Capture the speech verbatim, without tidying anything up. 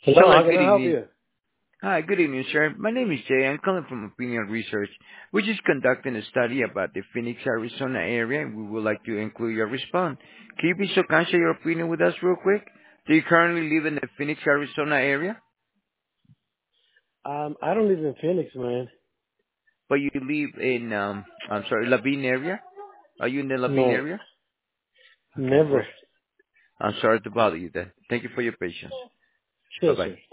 Hello, Hello, how can good I help evening. you? Hi, good evening, sir. My name is Jay. I'm calling from Opinion Research. We're just conducting a study about the Phoenix, Arizona area, and we would like to include your response. Can you be so kind share your opinion with us real quick? Do you currently live in the Phoenix, Arizona area? Um, I don't live in Phoenix, man. But you live in, um, I'm sorry, Laveen area? Are you in the Laveen No, area? Okay, never. well, I'm sorry to bother you then. Thank you for your patience. Sure, Bye-bye. sir.